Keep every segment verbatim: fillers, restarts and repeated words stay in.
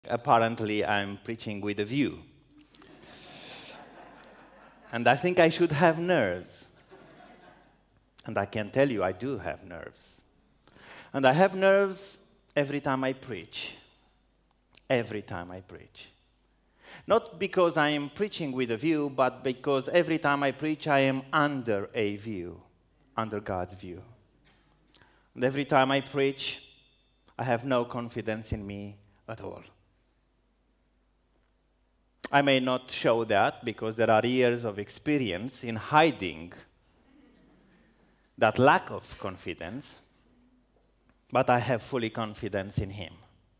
Apparently, I'm preaching with a view. And I think I should have nerves. And I can tell you, I do have nerves. And I have nerves every time I preach. Every time I preach. Not because I am preaching with a view, but because every time I preach, I am under a view, under God's view. And every time I preach, I have no confidence in me at all. I may not show that because there are years of experience in hiding that lack of confidence, but I have fully confidence in Him.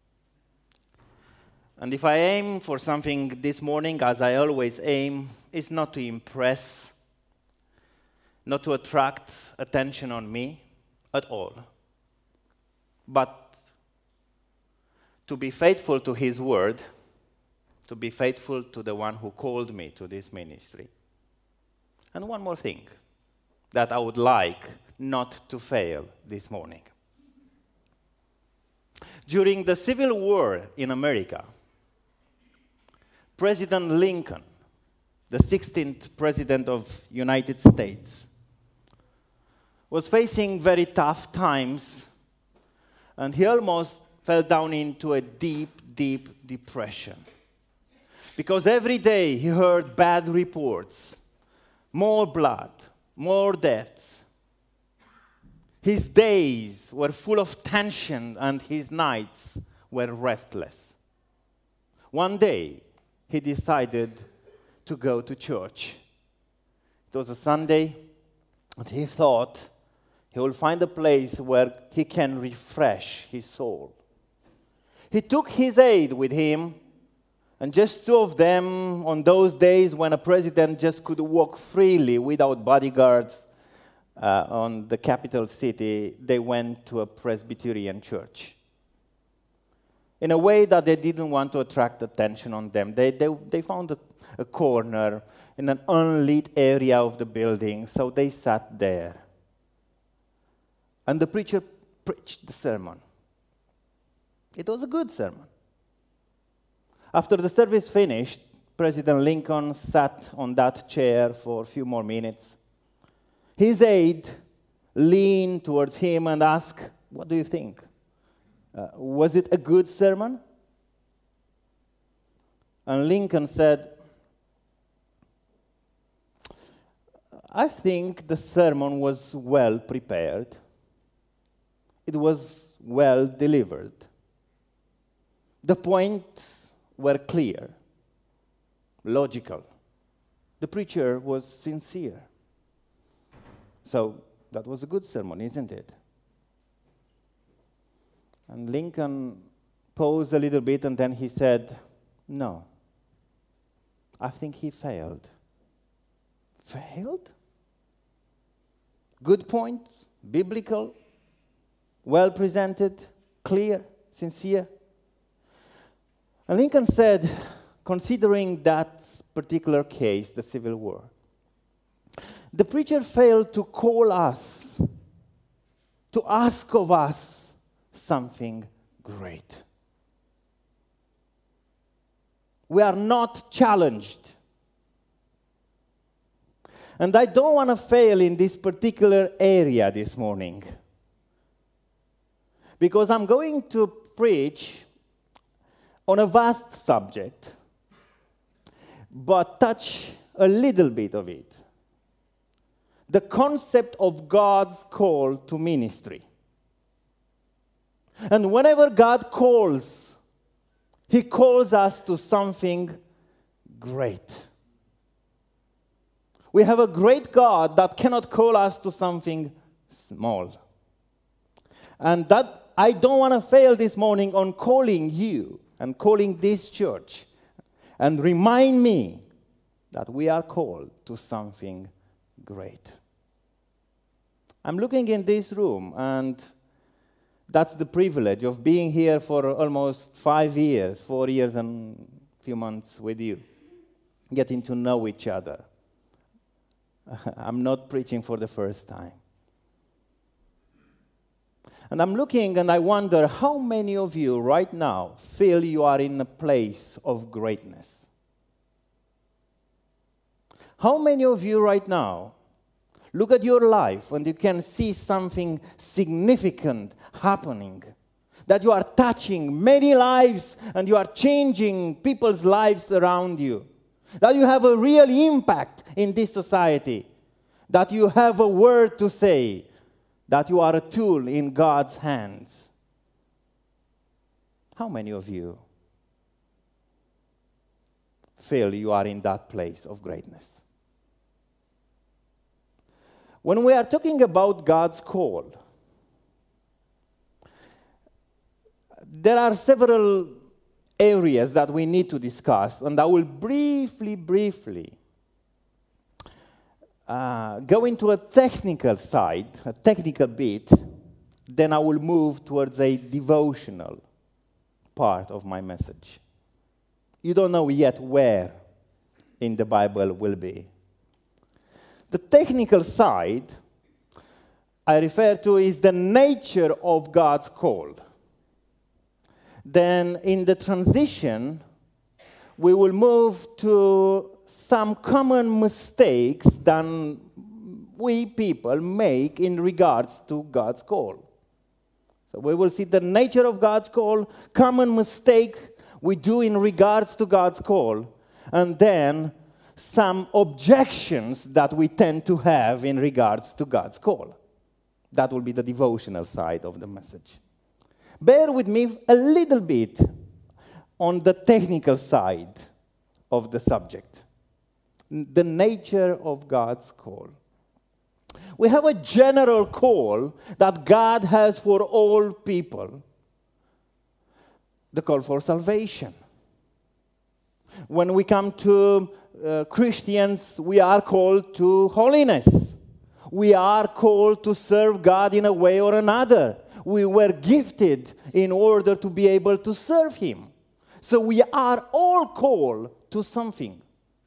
And if I aim for something this morning, as I always aim, it's not to impress, not to attract attention on me at all, but to be faithful to His word, to be faithful to the one who called me to this ministry. And one more thing that I would like not to fail this morning. During the Civil War in America, President Lincoln, the sixteenth President of the United States, was facing very tough times, and he almost fell down into a deep, deep depression. Because every day he heard bad reports, more blood, more deaths. His days were full of tension and his nights were restless. One day, he decided to go to church. It was a Sunday, and he thought he will find a place where he can refresh his soul. He took his aide with him, and just two of them, on those days when a president just could walk freely without bodyguards uh, on the capital city, they went to a Presbyterian church. In a way that they didn't want to attract attention on them. They, they, they found a, a corner in an unlit area of the building, so they sat there. And the preacher preached the sermon. It was a good sermon. After the service finished, President Lincoln sat on that chair for a few more minutes. His aide leaned towards him and asked, "What do you think? Uh, was it a good sermon?" And Lincoln said, "I think the sermon was well prepared. It was well delivered. The points were clear, logical. The preacher was sincere. So that was a good sermon, isn't it?" And Lincoln paused a little bit, and then he said, "No, I think he failed." Failed? Good points, biblical, well presented, clear, sincere. And Lincoln said, considering that particular case, the Civil War, the preacher failed to call us, to ask of us something great. We are not challenged. And I don't want to fail in this particular area this morning, because I'm going to preach on a vast subject, but touch a little bit of it. The concept of God's call to ministry. And whenever God calls, He calls us to something great. We have a great God that cannot call us to something small. And that I don't want to fail this morning on calling you and calling this church, and remind me that we are called to something great. I'm looking in this room, and that's the privilege of being here for almost five years, four years and a few months with you, getting to know each other. I'm not preaching for the first time. And I'm looking and I wonder how many of you right now feel you are in a place of greatness? How many of you right now look at your life and you can see something significant happening? That you are touching many lives and you are changing people's lives around you. That you have a real impact in this society. That you have a word to say. That you are a tool in God's hands. How many of you feel you are in that place of greatness? When we are talking about God's call, there are several areas that we need to discuss, and I will briefly, briefly uh, go into a technical side, a technical bit, then I will move towards a devotional part of my message. You don't know yet where in the Bible will be. The technical side I refer to is the nature of God's call. Then in the transition, we will move to some common mistakes that we people make in regards to God's call. So we will see the nature of God's call, common mistakes we do in regards to God's call, and then some objections that we tend to have in regards to God's call. That will be the devotional side of the message. Bear with me a little bit on the technical side of the subject. The nature of God's call. We have a general call that God has for all people. The call for salvation. When we come to uh, Christians, we are called to holiness. We are called to serve God in a way or another. We were gifted in order to be able to serve Him. So we are all called to something.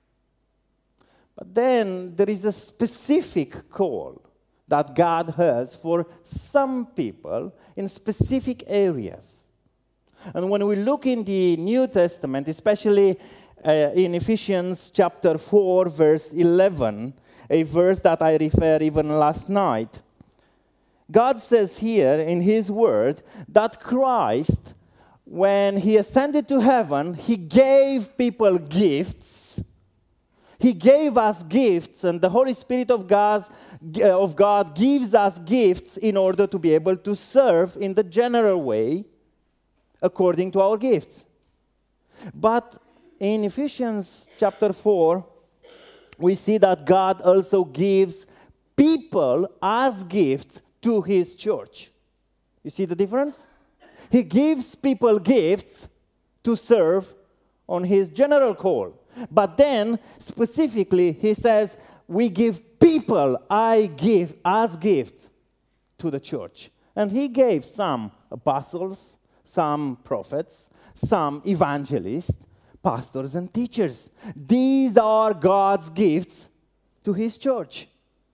But then there is a specific call that God has for some people in specific areas. And when we look in the New Testament, especially uh, in Ephesians chapter four, verse eleven, a verse that I referred even last night, God says here in His Word that Christ, when He ascended to heaven, He gave people gifts. He gave us gifts, and the Holy Spirit of God, of God gives us gifts in order to be able to serve in the general way according to our gifts. But in Ephesians chapter four, we see that God also gives people as gifts to His church. You see the difference? He gives people gifts to serve on His general call. But then, specifically, He says, we give people, I give as gifts to the church. And He gave some apostles, some prophets, some evangelists, pastors and teachers. These are God's gifts to His church.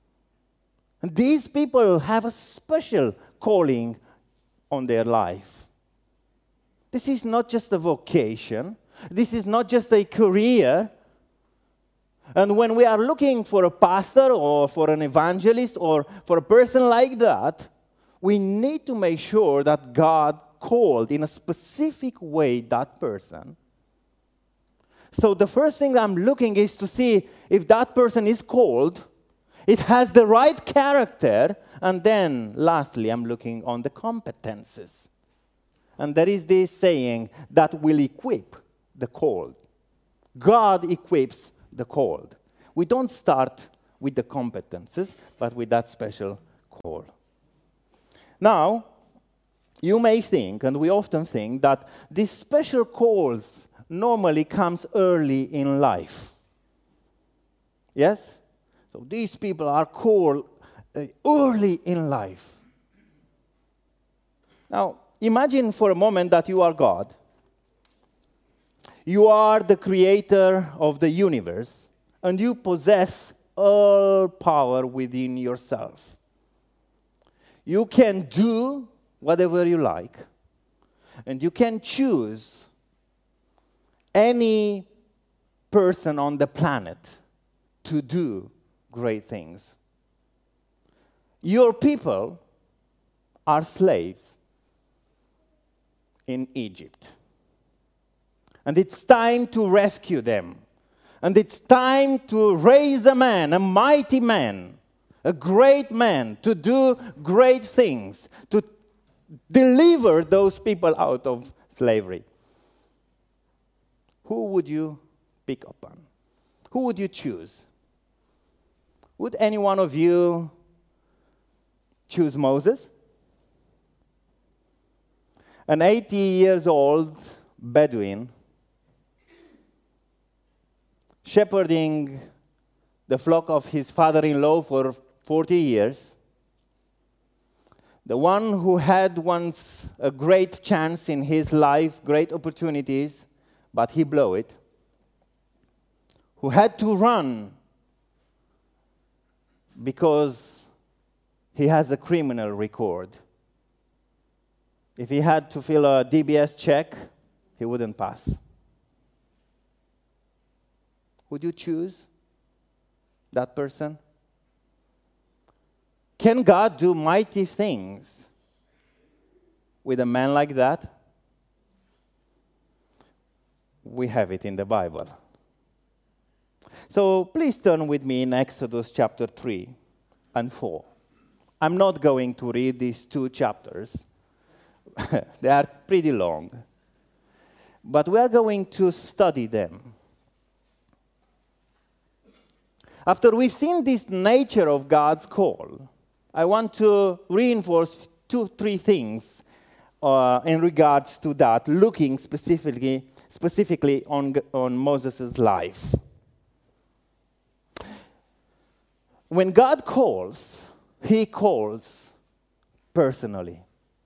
And these people have a special calling on their life. This is not just a vocation. This is not just a career. And when we are looking for a pastor or for an evangelist or for a person like that, we need to make sure that God called in a specific way that person. So the first thing I'm looking is to see if that person is called, it has the right character, and then lastly I'm looking on the competences. And there is this saying that will equip the called. God equips the called. We don't start with the competences, but with that special call. Now, you may think, and we often think, that these special calls normally comes early in life. Yes? So these people are called uh, early in life. Now, imagine for a moment that you are God. You are the creator of the universe, and you possess all power within yourself. You can do whatever you like, and you can choose any person on the planet to do great things. Your people are slaves in Egypt. And it's time to rescue them. And it's time to raise a man, a mighty man, a great man, to do great things, to deliver those people out of slavery. Who would you pick up on? Who would you choose? Would any one of you choose Moses? An eighty years old Bedouin shepherding the flock of his father-in-law for forty years, the one who had once a great chance in his life, great opportunities, but he blew it, who had to run because he has a criminal record. If he had to fill a D B S check, he wouldn't pass. Would you choose that person? Can God do mighty things with a man like that? We have it in the Bible. So please turn with me in Exodus chapter three and four. I'm not going to read these two chapters. They are pretty long. But we are going to study them. After we've seen this nature of God's call, I want to reinforce two, three things uh, in regards to that, looking specifically, specifically on, on Moses' life. When God calls, he calls personally.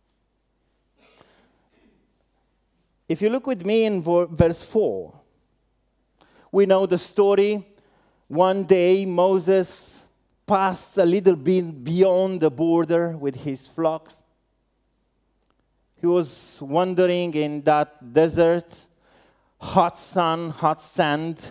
If you look with me in verse four, we know the story. One day, Moses passed a little bit beyond the border with his flocks. He was wandering in that desert, hot sun, hot sand.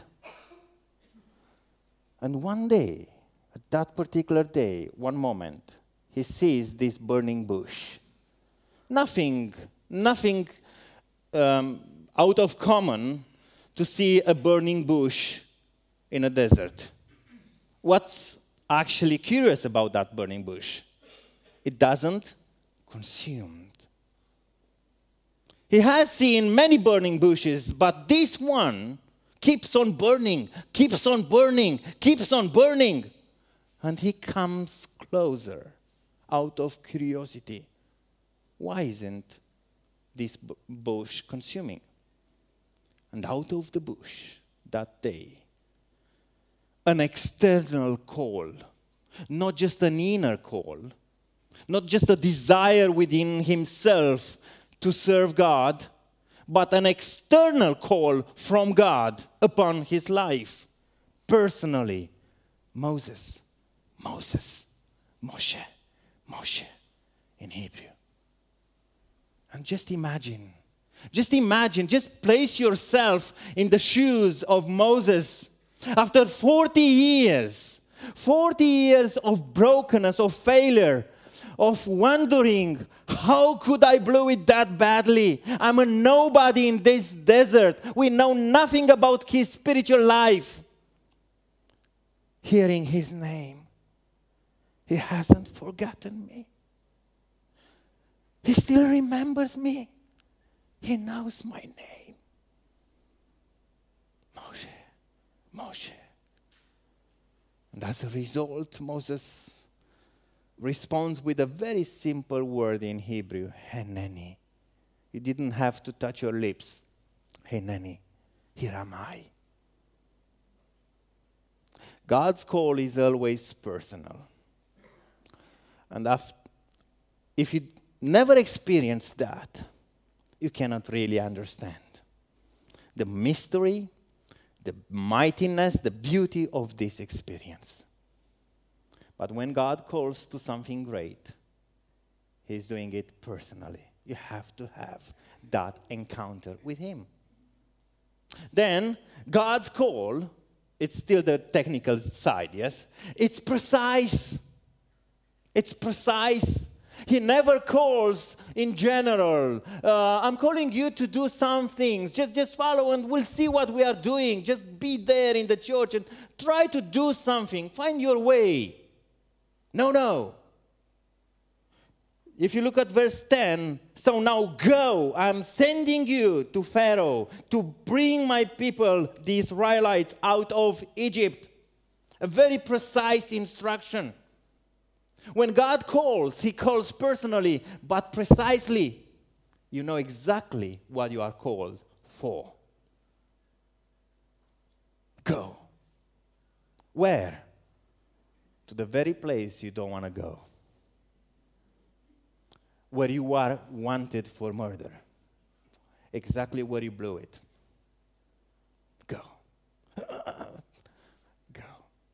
And one day, at that particular day, one moment, he sees this burning bush. Nothing, nothing um, out of common to see a burning bush in a desert. What's actually curious about that burning bush? It doesn't consume. He has seen many burning bushes, but this one keeps on burning, keeps on burning, keeps on burning. And he comes closer out of curiosity. Why isn't this bush consuming? And out of the bush that day, an external call, not just an inner call, not just a desire within himself to serve God, but an external call from God upon his life. Personally, Moses, Moses, Moshe, Moshe in Hebrew. And just imagine, just imagine, just place yourself in the shoes of Moses. After forty years, forty years of brokenness, of failure, of wondering, how could I blow it that badly? I'm a nobody in this desert. We know nothing about his spiritual life. Hearing his name, he hasn't forgotten me. He still remembers me. He knows my name. Moshe. Moshe. And as a result, Moses responds with a very simple word in Hebrew, Heneni. You didn't have to touch your lips. Heneni, here am I. God's call is always personal. And if you never experienced that, you cannot really understand the mystery, the mightiness, the beauty of this experience. But when God calls to something great, He's doing it personally. You have to have that encounter with him. Then, God's call, it's still the technical side, yes? It's precise. It's precise. He never calls in general. Uh, I'm calling you to do some things. Just, just follow and we'll see what we are doing. Just be there in the church and try to do something. Find your way. No, no. If you look at verse ten, so now go, I'm sending you to Pharaoh to bring my people, the Israelites, out of Egypt. A very precise instruction. When God calls, he calls personally, but precisely. You know exactly what you are called for. Go. Where? To the very place you don't want to go. Where you are wanted for murder. Exactly where you blew it. Go. Go.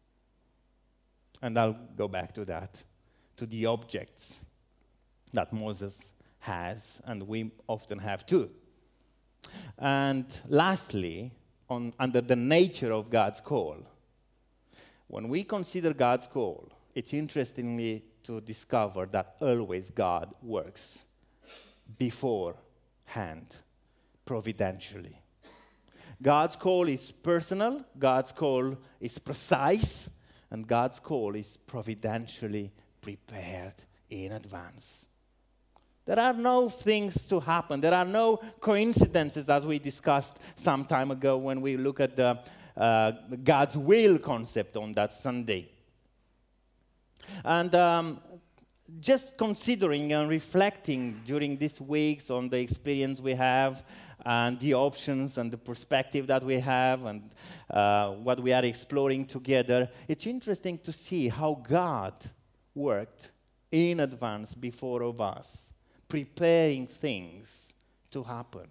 And I'll go back to that, to the objects that Moses has, and we often have too. And lastly, on, under the nature of God's call, when we consider God's call, it's interestingly to discover that always God works beforehand, providentially. God's call is personal, God's call is precise, and God's call is providentially prepared in advance. There are no things to happen. There are no coincidences, as we discussed some time ago when we look at the uh, God's will concept on that Sunday. And um, just considering and reflecting during these weeks on the experience we have and the options and the perspective that we have and uh, what we are exploring together, it's interesting to see how God worked in advance before of us, preparing things to happen,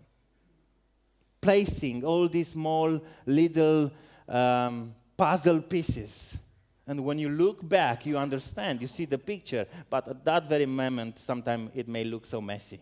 placing all these small little um, puzzle pieces. And when you look back, you understand, you see the picture, but at that very moment, sometimes it may look so messy.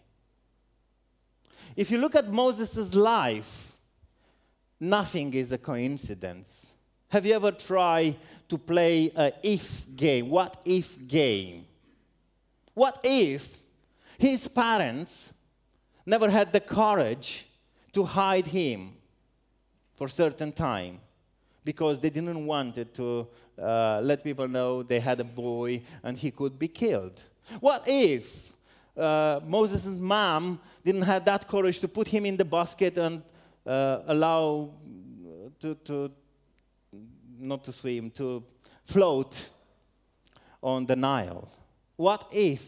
If you look at Moses' life, nothing is a coincidence. Have you ever tried to play an if game? What if game? What if his parents never had the courage to hide him for a certain time because they didn't want it to uh, let people know they had a boy and he could be killed? What if uh, Moses' mom didn't have that courage to put him in the basket and uh, allow to, to, not to swim, to float on the Nile? What if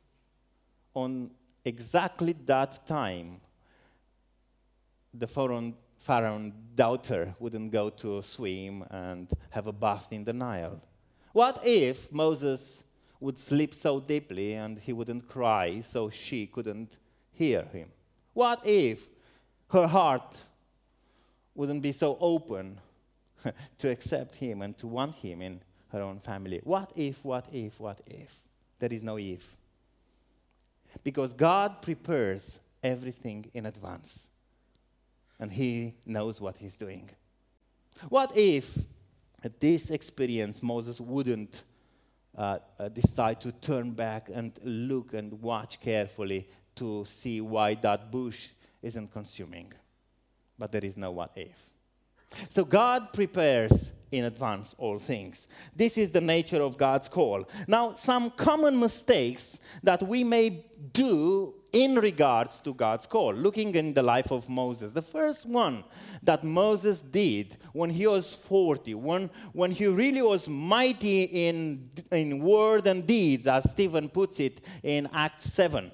on exactly that time the Pharaoh Pharaoh's daughter wouldn't go to swim and have a bath in the Nile? What if Moses would sleep so deeply and he wouldn't cry so she couldn't hear him? What if her heart wouldn't be so open to accept him and to want him in her own family? What if, what if, what if? There is no if. Because God prepares everything in advance. And he knows what he's doing. What if at this experience Moses wouldn't uh, uh, decide to turn back and look and watch carefully to see why that bush isn't consuming? But there is no what if. So God prepares in advance all things. This is the nature of God's call. Now, some common mistakes that we may do in regards to God's call, looking in the life of Moses. The first one that Moses did when he was forty, when, when he really was mighty in, in word and deeds, as Stephen puts it in Acts seven.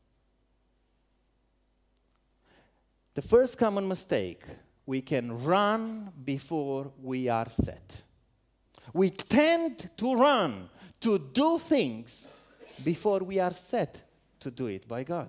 The first common mistake: we can run before we are set. We tend to run, to do things before we are set to do it by God.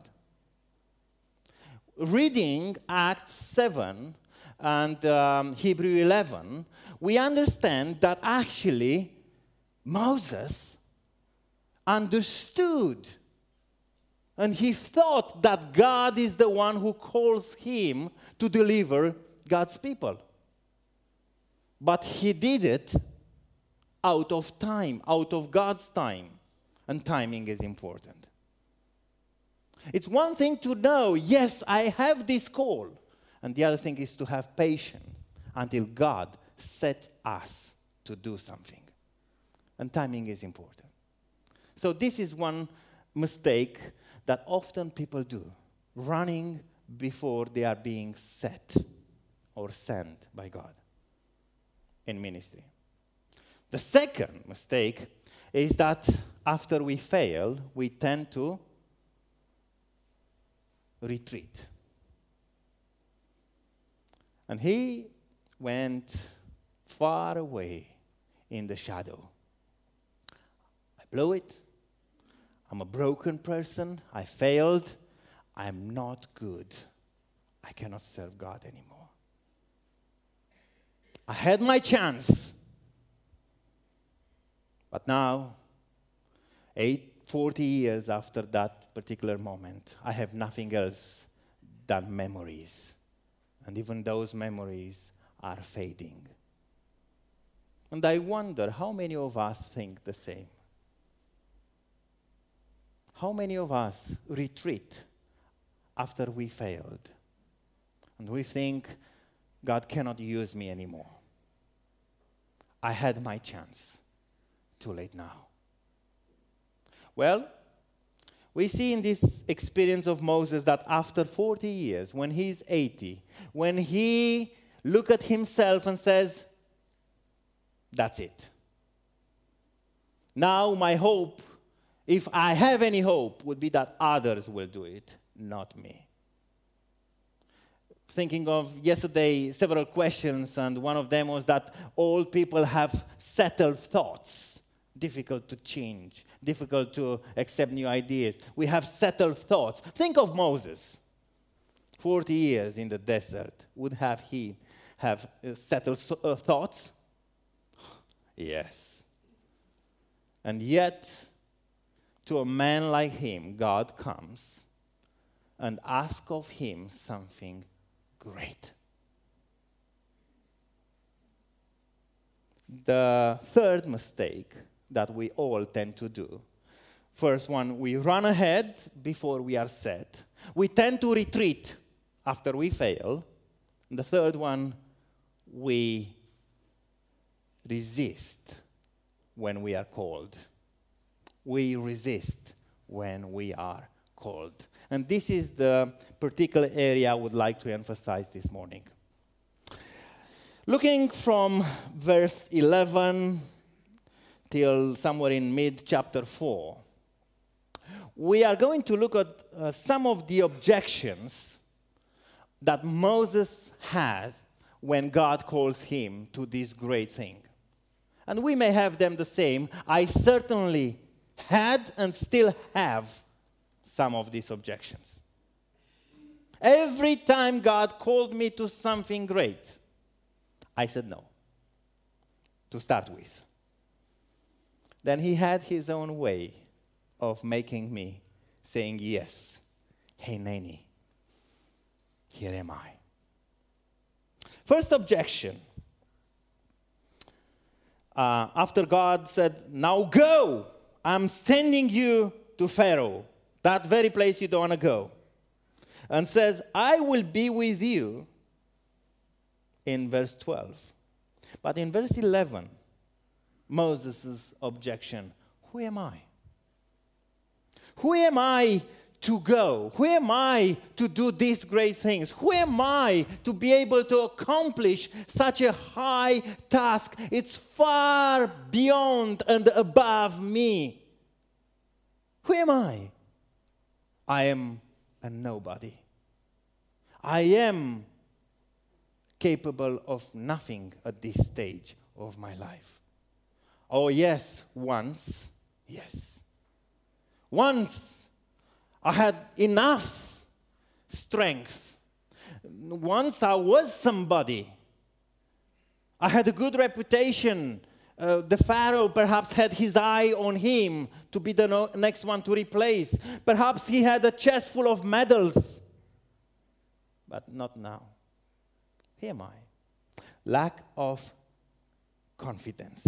Reading Acts seven and um, Hebrew eleven, we understand that actually Moses understood And he thought that God is the one who calls him to deliver God's people. But he did it out of time, out of God's time. And timing is important. It's one thing to know, yes, I have this call. And the other thing is to have patience until God sets us to do something. And timing is important. So this is one mistake that often people do, running before they are being set or sent by God in ministry. The second mistake is that after we fail, we tend to retreat. And he went far away in the shadow. I blew it. I'm a broken person. I failed. I'm not good. I cannot serve God anymore. I had my chance. But now, eight, forty years after that particular moment, I have nothing else than memories. And even those memories are fading. And I wonder how many of us think the same. How many of us retreat after we failed? And we think, God cannot use me anymore. I had my chance. Too late now. Well, we see in this experience of Moses that after forty years, when he's eighty, when he looks at himself and says, that's it. Now my hope, if I have any hope, would be that others will do it, not me. Thinking of yesterday, several questions, and one of them was that all people have settled thoughts, difficult to change, difficult to accept new ideas. We have settled thoughts. Think of Moses. forty years in the desert. Would have he have settled uh, thoughts? Yes. And yet, to a man like him, God comes and asks of him something great. The third mistake that we all tend to do. First one, we run ahead before we are set. We tend to retreat after we fail. And the third one, we resist when we are called. We resist when we are called. And this is the particular area I would like to emphasize this morning. Looking from verse eleven till somewhere in mid-chapter four, we are going to look at uh, some of the objections that Moses has when God calls him to this great thing. And we may have them the same. I certainly had and still have some of these objections. Every time God called me to something great, I said no, to start with. Then he had his own way of making me saying yes. Hey, Nanny, here am I. First objection. Uh, after God said, now go, I'm sending you to Pharaoh, that very place you don't want to go. And says, I will be with you in verse twelve. But in verse eleven, Moses' objection, who am I? Who am I to go? Who am I to do these great things? Who am I to be able to accomplish such a high task? It's far beyond and above me. Who am I? I am a nobody. I am capable of nothing at this stage of my life. Oh, yes, once, yes. Once I had enough strength. Once I was somebody. I had a good reputation Uh, the Pharaoh perhaps had his eye on him to be the no next one to replace. Perhaps he had a chest full of medals. But not now. Here am I. Lack of confidence.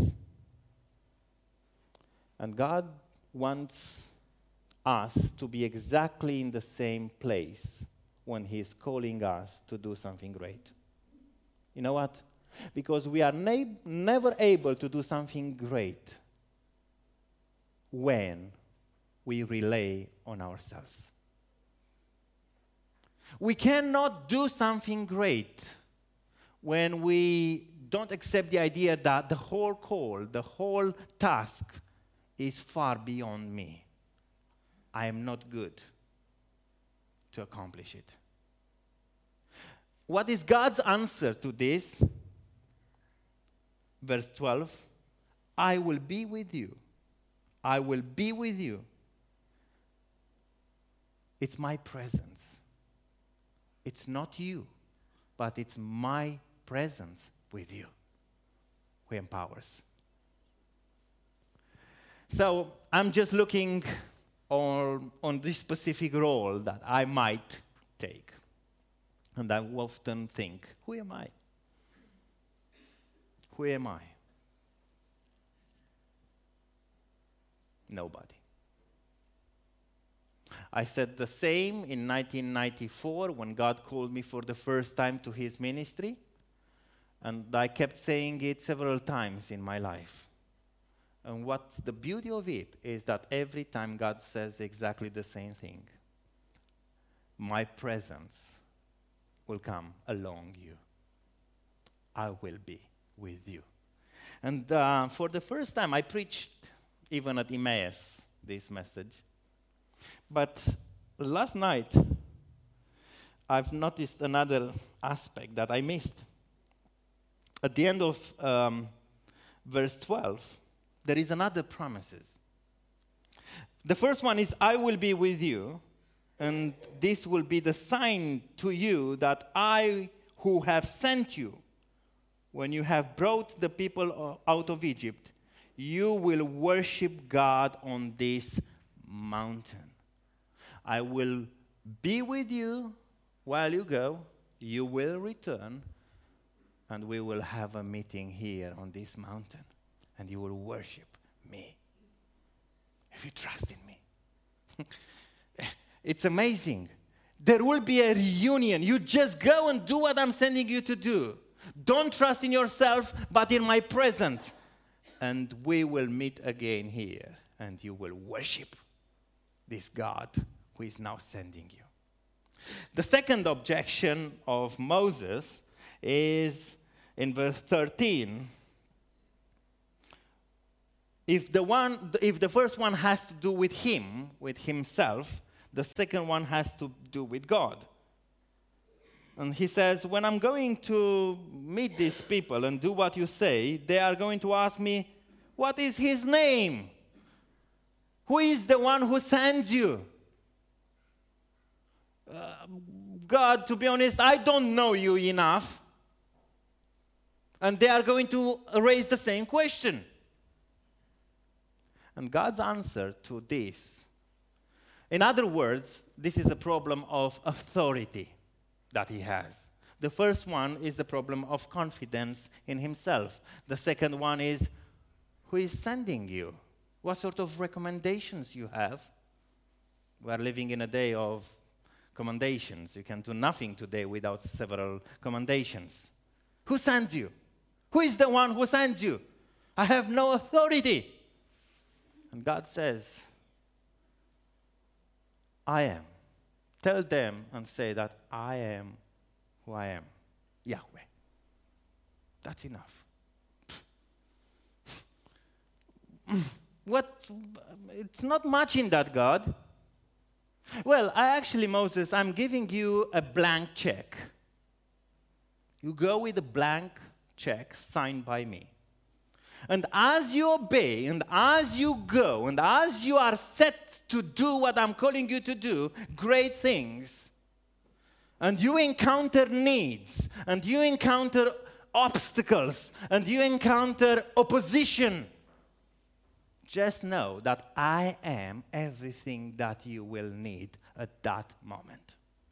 And God wants us to be exactly in the same place when He's calling us to do something great. You know what? Because we are never able to do something great when we rely on ourselves. We cannot do something great when we don't accept the idea that the whole call, the whole task is far beyond me. I am not good to accomplish it. What is God's answer to this? Verse twelve, I will be with you. I will be with you. It's my presence. It's not you, but it's my presence with you who empowers. So I'm just looking on, on this specific role that I might take. And I often think, who am I? Who am I? Nobody. I said the same in nineteen ninety-four when God called me for the first time to His ministry. And I kept saying it several times in my life. And what's the beauty of it is that every time God says exactly the same thing. My presence will come along you. I will be with you. And uh, for the first time, I preached even at Emmaus this message. But last night, I've noticed another aspect that I missed. At the end of um, verse twelve, there is another promises. The first one is, I will be with you, and this will be the sign to you that I who have sent you, when you have brought the people out of Egypt, you will worship God on this mountain. I will be with you while you go. You will return, and we will have a meeting here on this mountain, and you will worship me. If you trust in me. It's amazing. There will be a reunion. You just go and do what I'm sending you to do. Don't trust in yourself, but in my presence. And we will meet again here, and you will worship this God who is now sending you. The second objection of Moses is in verse thirteen. If the one, if the first one has to do with him, with himself, the second one has to do with God. And he says, when I'm going to meet these people and do what you say, they are going to ask me, what is his name? Who is the one who sends you? Uh, God, to be honest, I don't know you enough. And they are going to raise the same question. And God's answer to this, in other words, this is a problem of authority that he has. The first one is the problem of confidence in himself. The second one is, who is sending you? What sort of recommendations you have? We are living in a day of commendations. You can do nothing today without several commendations. Who sent you? Who is the one who sends you? I have no authority. And God says, I am. Tell them and say that I am who I am, Yahweh. That's enough. What? It's not much in that, God. Well, I actually, Moses, I'm giving you a blank check. You go with a blank check signed by me. And as you obey, and as you go, and as you are set to do what I'm calling you to do, great things, and you encounter needs, and you encounter obstacles and you encounter opposition, just know that I am everything that you will need at that moment.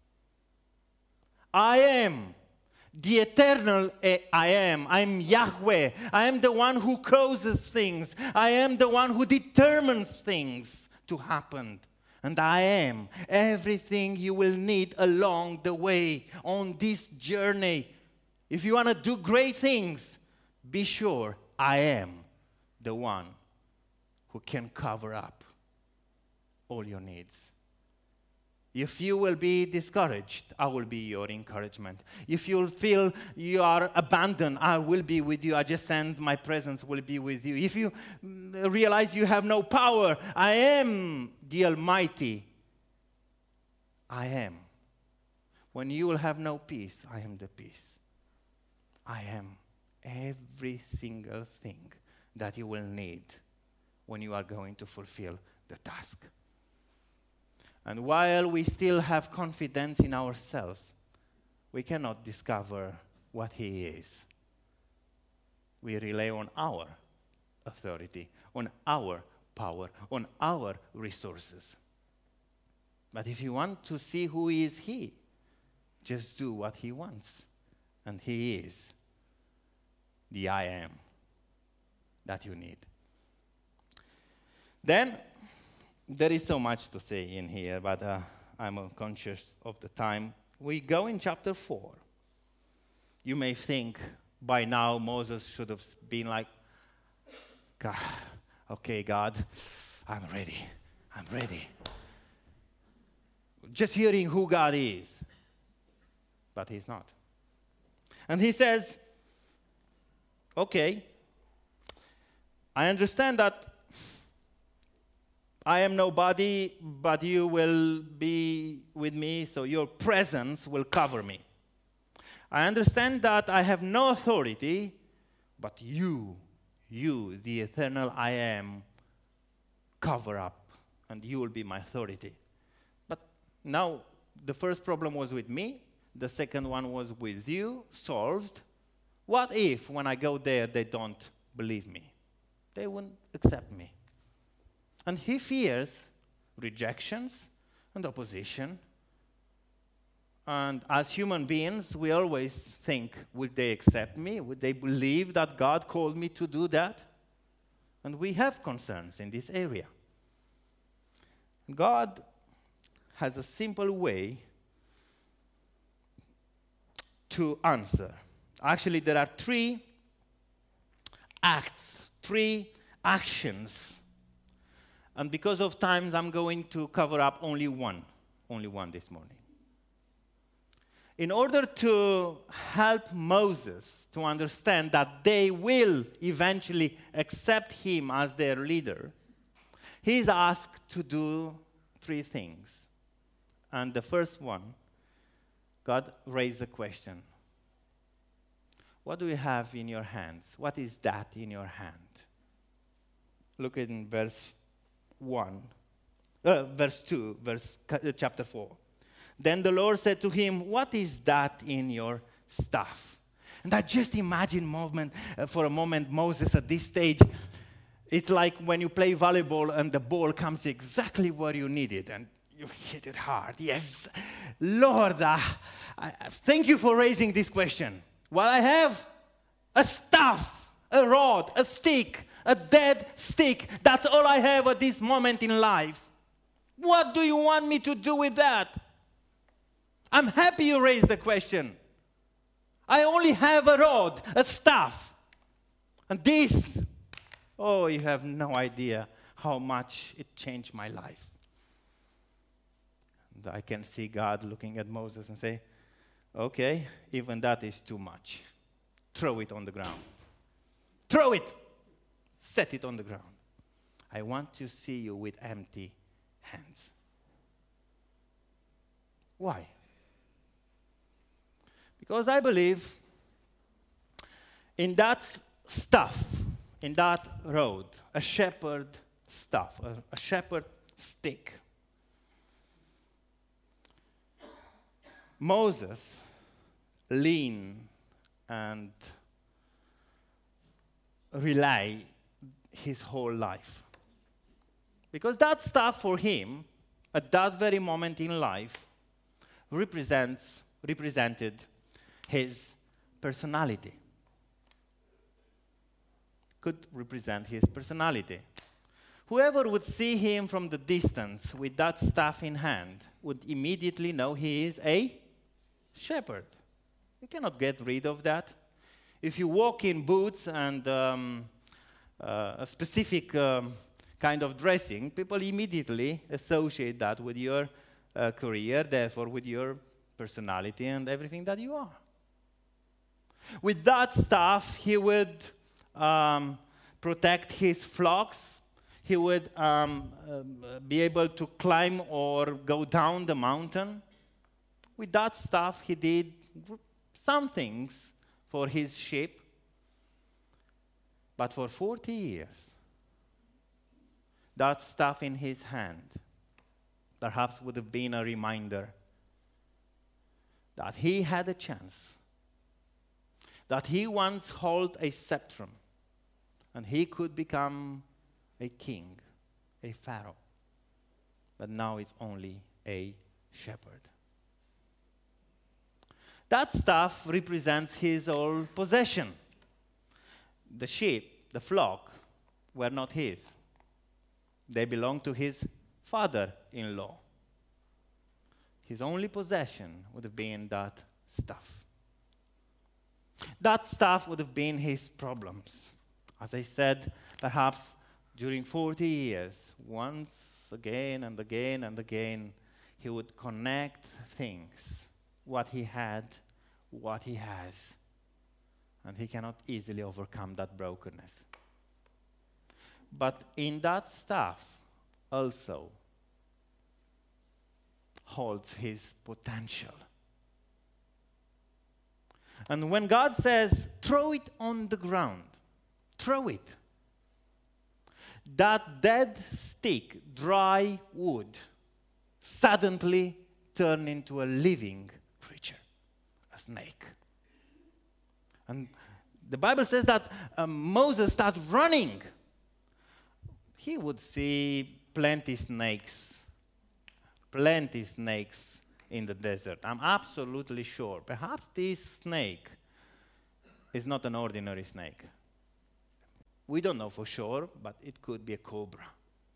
I am the eternal I am. I'm Yahweh. I am the one who causes things. I am the one who determines things to happen. And I am everything you will need along the way on this journey. If you want to do great things, be sure I am the one who can cover up all your needs. If you will be discouraged, I will be your encouragement. If you'll feel you are abandoned, I will be with you. I just send my presence will be with you. If you realize you have no power, I am the Almighty. I am. When you will have no peace, I am the peace. I am every single thing that you will need when you are going to fulfill the task. And while we still have confidence in ourselves, we cannot discover what He is. We rely on our authority, on our power, on our resources. But if you want to see who is He, just do what He wants. And He is the I am that you need. Then, there is so much to say in here, but uh, I'm conscious of the time. We go in chapter four. You may think by now Moses should have been like, God, okay, God, I'm ready. I'm ready. Just hearing who God is. But He's not. And He says, okay, I understand that I am nobody, but you will be with me, so your presence will cover me. I understand that I have no authority, but you, you, the eternal I am, cover up, and you will be my authority. But now, the first problem was with me, the second one was with you, solved. What if, when I go there, they don't believe me? They won't accept me. And he fears rejections and opposition. And as human beings, we always think, would they accept me? Would they believe that God called me to do that? And we have concerns in this area. God has a simple way to answer. Actually, there are three acts, three actions. And because of times, I'm going to cover up only one, only one this morning. In order to help Moses to understand that they will eventually accept him as their leader, he's asked to do three things. And the first one, God raised a question. What do you have in your hands? What is that in your hand? Look in verse one, uh, verse two, verse uh, chapter four. Then the Lord said to him, what is that in your staff? And I just imagine moment, uh, for a moment Moses at this stage. It's like when you play volleyball and the ball comes exactly where you need it and you hit it hard. Yes, Lord, uh, I, thank you for raising this question. Well, I have a staff, a rod, a stick, a dead stick. That's all I have at this moment in life. What do you want me to do with that? I'm happy you raised the question. I only have a rod, a staff. And this, oh, you have no idea how much it changed my life. And I can see God looking at Moses and say, okay, even that is too much. Throw it on the ground. Throw it. Set it on the ground. I want to see you with empty hands. Why? Because I believe in that stuff, in that road, a shepherd staff, a, a shepherd stick. Moses leaned and rely his whole life. Because that staff for him, at that very moment in life, represents, represented his personality. Could represent his personality. Whoever would see him from the distance with that staff in hand would immediately know he is a shepherd. You cannot get rid of that. If you walk in boots and um, uh, a specific um, kind of dressing, people immediately associate that with your uh, career, therefore with your personality and everything that you are. With that staff, he would um, protect his flocks. He would um, um, be able to climb or go down the mountain. With that staff, he did some things for his sheep. But for forty years, that staff in his hand perhaps would have been a reminder that he had a chance, that he once held a scepter, and he could become a king, a pharaoh. But now it's only a shepherd. That staff represents his old possession. The sheep, the flock, were not his. They belonged to his father-in-law. His only possession would have been that staff. That staff would have been his problems. As I said, perhaps during forty years, once again and again and again, he would connect things, what he had, what he has, and he cannot easily overcome that brokenness. But in that staff also holds his potential. And when God says, throw it on the ground, throw it, that dead stick, dry wood, suddenly turned into a living creature, a snake. And the Bible says that um, Moses started running. He would see plenty snakes, plenty snakes in the desert. I'm absolutely sure. Perhaps this snake is not an ordinary snake. We don't know for sure, but it could be a cobra.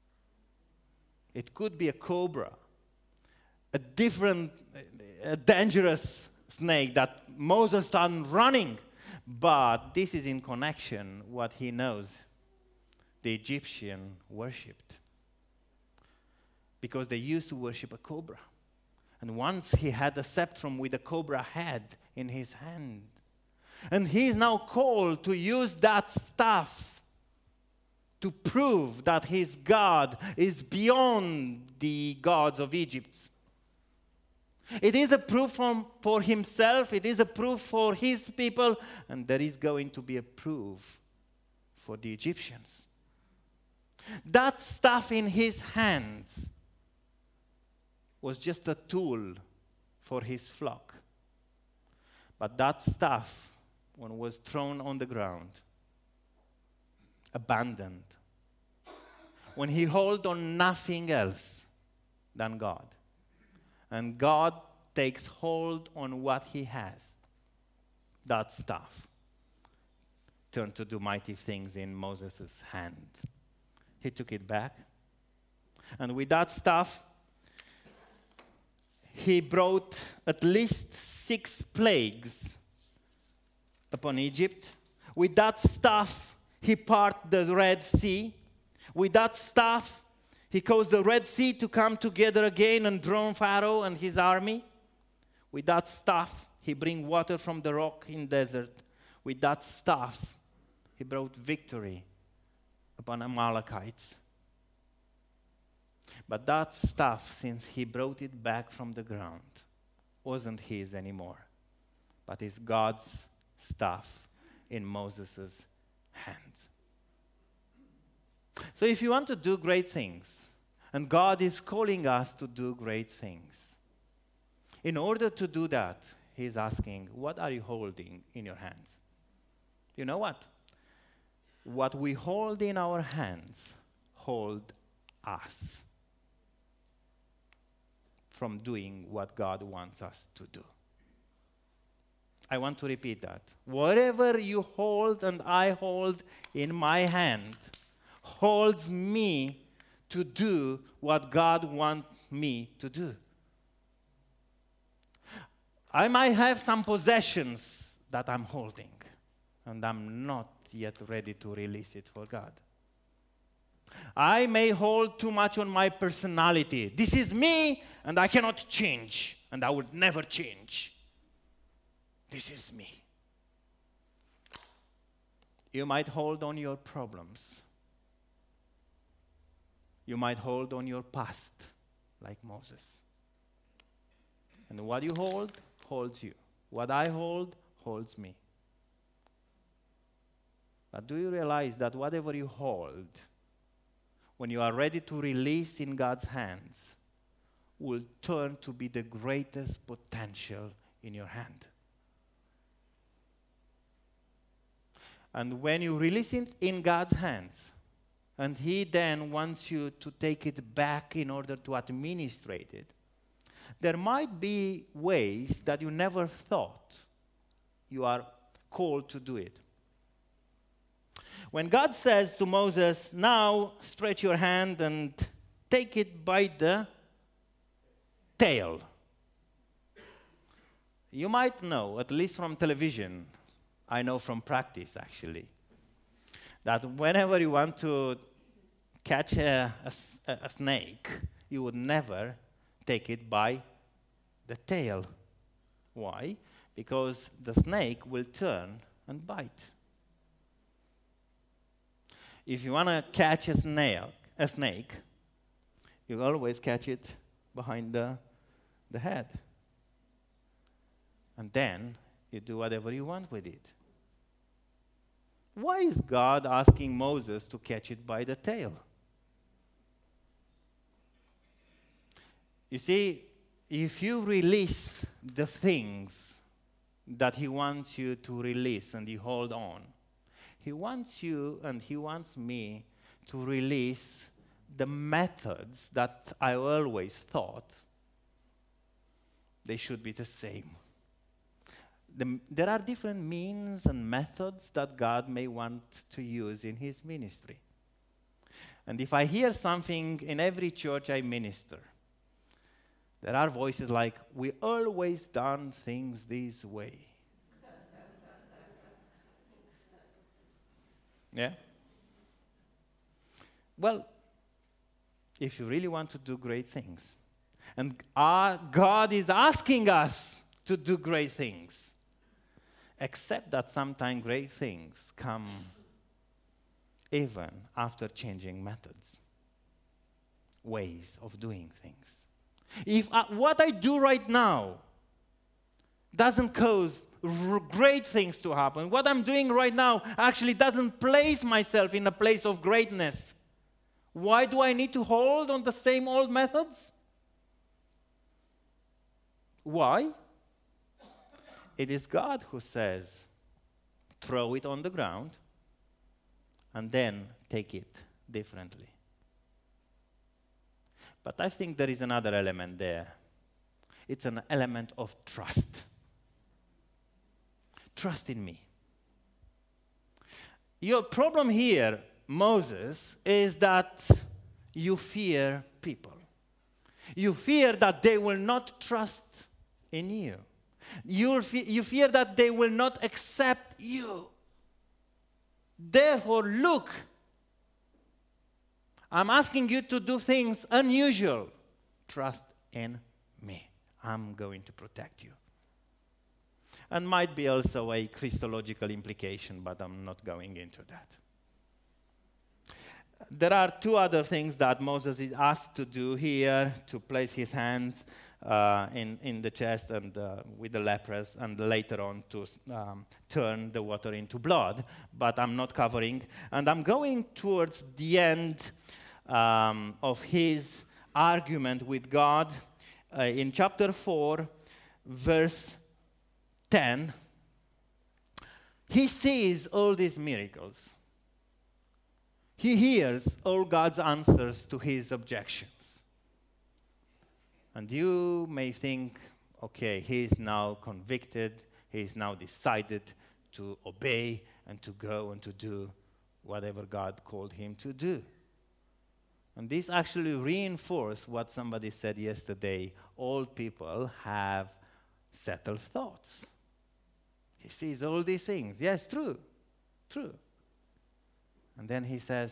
It could be a cobra, a different, a dangerous snake that Moses started running. But this is in connection what he knows the Egyptian worshipped. Because they used to worship a cobra. And once he had a scepter with a cobra head in his hand. And he is now called to use that staff to prove that his God is beyond the gods of Egypt. It is a proof from, for himself, it is a proof for his people, and there is going to be a proof for the Egyptians. That staff in his hands was just a tool for his flock. But that staff, when it was thrown on the ground, abandoned, when he held on nothing else than God, and God takes hold on what he has, that staff turned to do mighty things in Moses' hand. He took it back, and with that staff, he brought at least six plagues upon Egypt. With that staff, he parted the Red Sea. With that staff, he caused the Red Sea to come together again and drown Pharaoh and his army. With that staff, he bring water from the rock in desert. With that staff, he brought victory upon Amalekites. But that staff, since he brought it back from the ground, wasn't his anymore, but is God's staff in Moses' hands. So if you want to do great things, and God is calling us to do great things, in order to do that, he's asking, what are you holding in your hands? You know what? what we hold in our hands hold us from doing what God wants us to do. I want to repeat that. Whatever you hold and I hold in my hand holds me to do what God wants me to do. I might have some possessions that I'm holding, and I'm not yet ready to release it for God. I may hold too much on my personality. This is me, and I cannot change, and I would never change. This is me. You might hold on your problems. You might hold on your past, like Moses. And what you hold, holds you. What I hold, holds me. But do you realize that whatever you hold, when you are ready to release in God's hands, will turn to be the greatest potential in your hand? And when you release it in God's hands, and He then wants you to take it back in order to administrate it, there might be ways that you never thought you are called to do it. When God says to Moses, now stretch your hand and take it by the tail, you might know, at least from television, I know from practice actually, that whenever you want to catch a, a, a snake, you would never take it by the tail. Why? Because the snake will turn and bite. If you want to catch a snail, a snake, you always catch it behind the, the head. And then you do whatever you want with it. Why is God asking Moses to catch it by the tail? You see, if you release the things that He wants you to release and you hold on, He wants you and He wants me to release the methods that I always thought they should be the same. The, there are different means and methods that God may want to use in His ministry. And if I hear something in every church I minister, there are voices like, we always done things this way. Yeah? Well, if you really want to do great things, and our God is asking us to do great things, except that sometimes great things come even after changing methods, ways of doing things. If I, what I do right now doesn't cause r- great things to happen, what I'm doing right now actually doesn't place myself in a place of greatness, why do I need to hold on the same old methods? Why? It is God who says, throw it on the ground and then take it differently. But I think there is another element there. It's an element of trust. Trust in me. Your problem here, Moses, is that you fear people. You fear that they will not trust in you. You fe- you fear that they will not accept you. Therefore, look, I'm asking you to do things unusual. Trust in me. I'm going to protect you. And might be also a Christological implication, but I'm not going into that. There are two other things that Moses is asked to do here, to place his hands uh, in, in the chest and uh, with the lepers, and later on to um, turn the water into blood, but I'm not covering. And I'm going towards the end um, of his argument with God uh, in chapter four, verse ten. He sees all these miracles. he hears all God's answers to his objections. And you may think, okay, he is now convicted, he is now decided to obey and to go and to do whatever God called him to do. And this actually reinforces what somebody said yesterday. Old people have settled thoughts. He sees all these things. Yes, true, true. And then he says,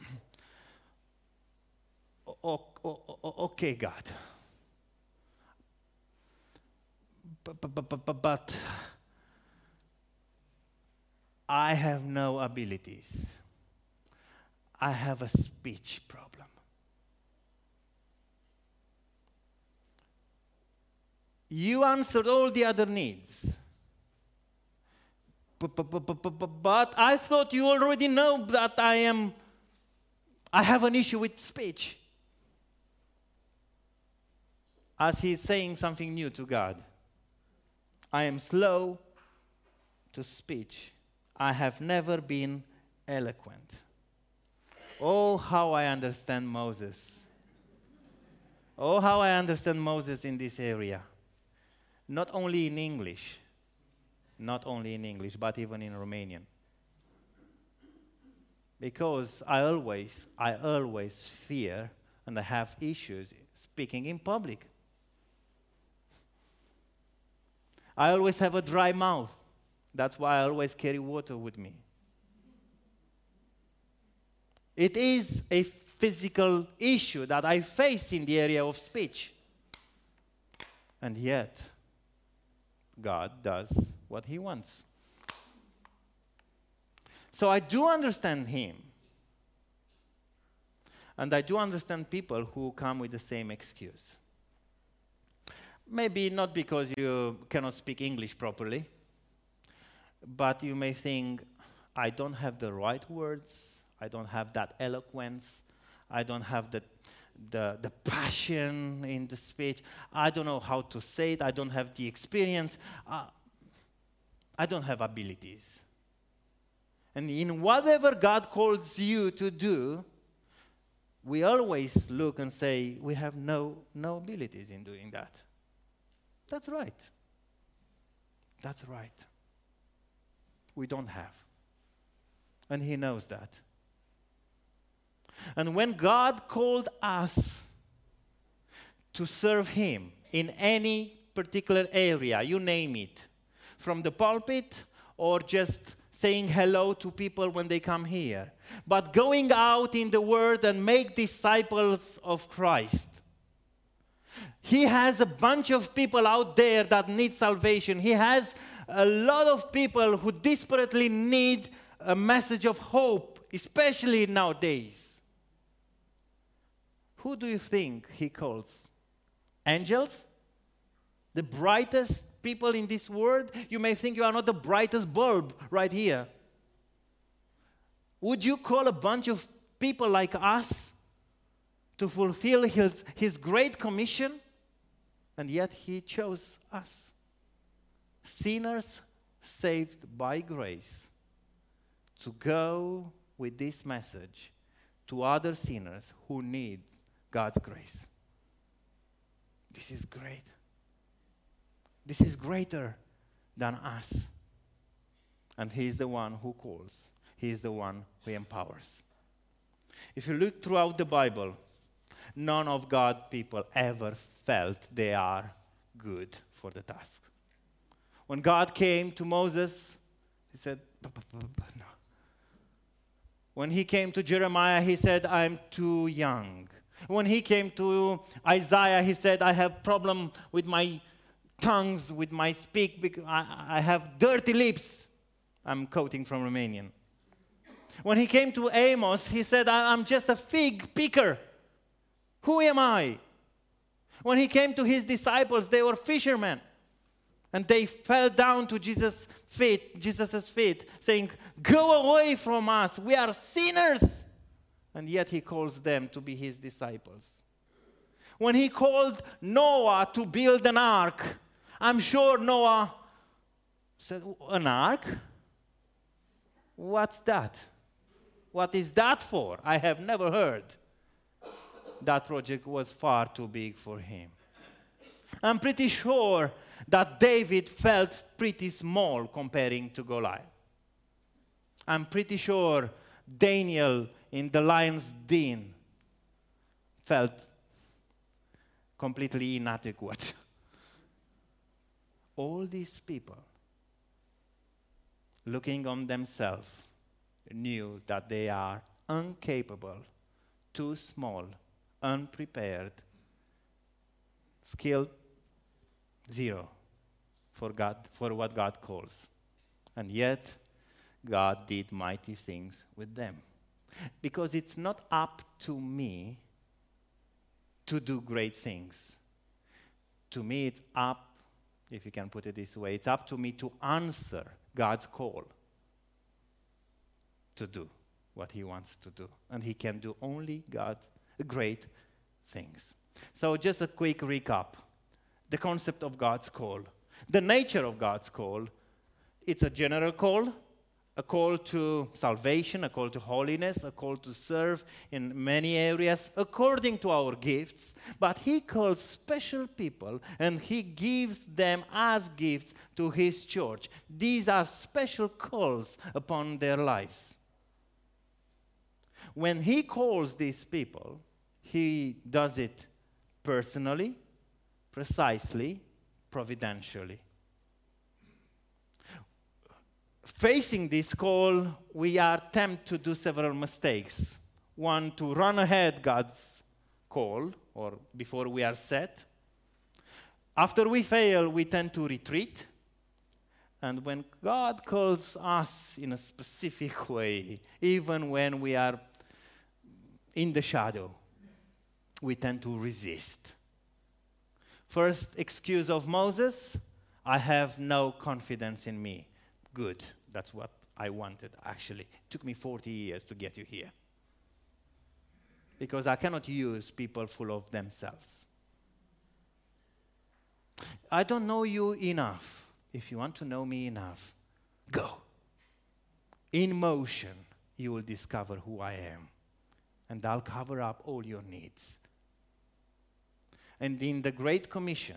o- o- o- okay, God. But, but, but, but, but I have no abilities. I have a speech problem. You answered all the other needs. But, but, but, but, but, but I thought you already know that I am, I have an issue with speech. As he's saying something new to God. I am slow to speech. I have never been eloquent. Oh, how I understand Moses. Oh, how I understand Moses in this area. Not only in English, not only in English, but even in Romanian. Because I always, I always fear and I have issues speaking in public. I always have a dry mouth. That's why I always carry water with me. It is a physical issue that I face in the area of speech. And yet, God does what he wants. So I do understand him. And I do understand people who come with the same excuse. Maybe not because you cannot speak English properly, but you may think, I don't have the right words, I don't have that eloquence, I don't have the The, the passion in the speech. I don't know how to say it. I don't have the experience. Uh, I don't have abilities. And in whatever God calls you to do, we always look and say, we have no, no abilities in doing that. That's right. That's right. We don't have. And he knows that. And when God called us to serve him in any particular area, you name it, from the pulpit or just saying hello to people when they come here, but going out in the world and make disciples of Christ. He has a bunch of people out there that need salvation. He has a lot of people who desperately need a message of hope, especially nowadays. Who do you think he calls? Angels? The brightest people in this world? You may think you are not the brightest bulb right here. Would you call a bunch of people like us to fulfill his, his great commission? And yet he chose us. Sinners saved by grace to go with this message to other sinners who need God's grace. This is great. This is greater than us. And he is the one who calls. He is the one who empowers. If you look throughout the Bible, none of God's people ever felt they are good for the task. When God came to Moses, he said, no. When he came to Jeremiah, he said, I'm too young. When he came to Isaiah, he said, I have problem with my tongues, with my speak, because I, I have dirty lips. I'm quoting from Romanian. When he came to Amos, he said, I'm just a fig picker. Who am I? When he came to his disciples, they were fishermen. And they fell down to Jesus' feet, Jesus's feet, saying, go away from us, we are sinners. And yet he calls them to be his disciples. When he called Noah to build an ark, I'm sure Noah said, an ark? What's that? What is that for? I have never heard. That project was far too big for him. I'm pretty sure that David felt pretty small comparing to Goliath. I'm pretty sure Daniel in the lion's den felt completely inadequate. All these people, looking on themselves, knew that they are incapable, too small, unprepared, skilled, zero for God, for what God calls. And yet, God did mighty things with them. Because it's not up to me to do great things. To me, it's up, if you can put it this way, it's up to me to answer God's call to do what he wants to do. And he can do only God great things. So just a quick recap. The concept of God's call. The nature of God's call. It's a general call, a call to salvation, a call to holiness, a call to serve in many areas according to our gifts. But he calls special people and he gives them as gifts to his church. These are special calls upon their lives. When he calls these people, he does it personally, precisely, providentially. Facing this call, we are tempted to do several mistakes. One, to run ahead God's call, or before we are set. After we fail, we tend to retreat. And when God calls us in a specific way, even when we are in the shadow, we tend to resist. First excuse of Moses, I have no confidence in me. Good, that's what I wanted, actually. It took me forty years to get you here. Because I cannot use people full of themselves. I don't know you enough. If you want to know me enough, go. In motion, you will discover who I am. And I'll cover up all your needs. And in the Great Commission,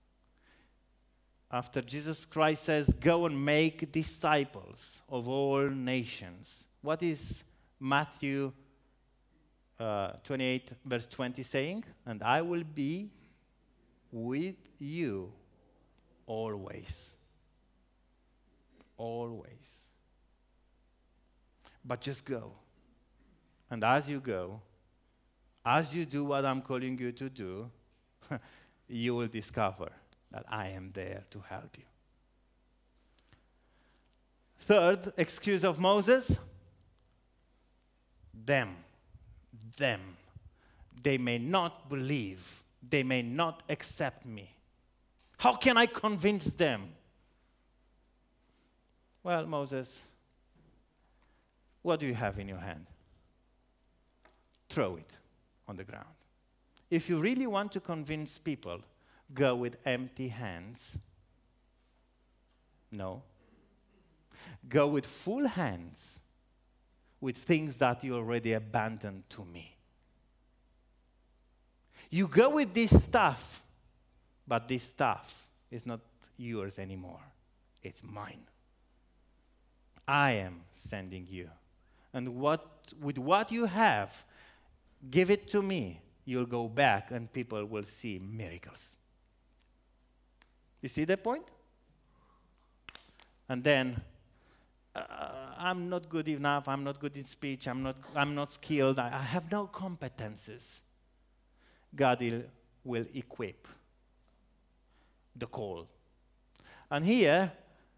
after Jesus Christ says, go and make disciples of all nations. What is Matthew uh, twenty-eight, verse twenty saying? And I will be with you always. Always. But just go. And as you go, as you do what I'm calling you to do, you will discover that I am there to help you. Third excuse of Moses, them, them. They may not believe. They may not accept me. How can I convince them? Well, Moses, what do you have in your hand? Throw it on the ground. If you really want to convince people, go with empty hands. No. Go with full hands, with things that you already abandoned to me. You go with this stuff, but this stuff is not yours anymore. It's mine. I am sending you. And what with what you have, give it to me. You'll go back and people will see miracles. You see that point? And then, uh, I'm not good enough, I'm not good in speech, I'm not, I'm not skilled, I, I have no competences. God will, will equip the call. And here,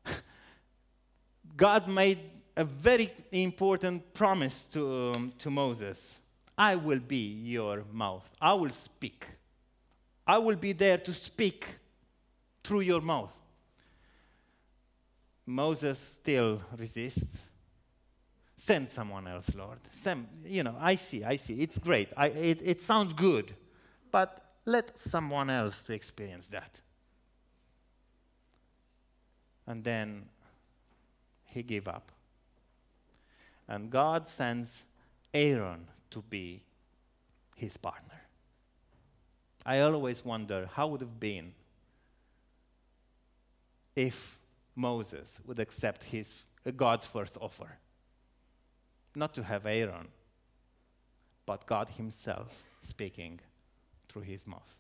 God made a very important promise to, um, to Moses. I will be your mouth. I will speak. I will be there to speak through your mouth. Moses still resists. Send someone else, Lord. Send, you know, I see, I see. It's great. I, it, it sounds good. But let someone else to experience that. And then he gave up. And God sends Aaron to be his partner. I always wonder how would it have been if Moses would accept his, uh, God's first offer. Not to have Aaron, but God himself speaking through his mouth.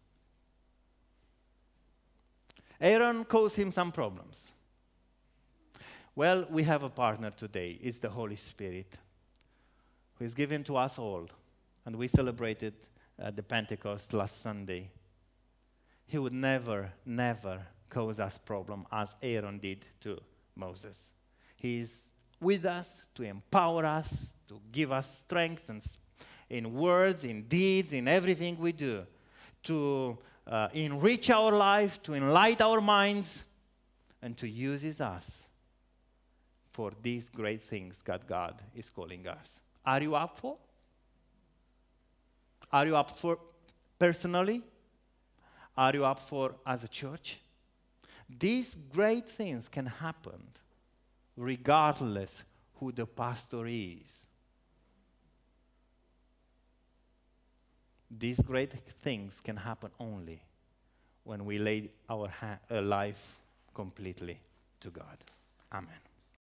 Aaron caused him some problems. Well, we have a partner today. It's the Holy Spirit, who is given to us all. And we celebrated uh, the Pentecost last Sunday. He would never, never cause us problem as Aaron did to Moses. He is with us to empower us, to give us strength and in words, in deeds, in everything we do, to uh, enrich our life, to enlighten our minds, and to use us for these great things that God is calling us. Are you up for? Are you up for personally? Are you up for as a church? These great things can happen regardless who the pastor is. These great things can happen only when we lay our ha- uh, life completely to God. Amen.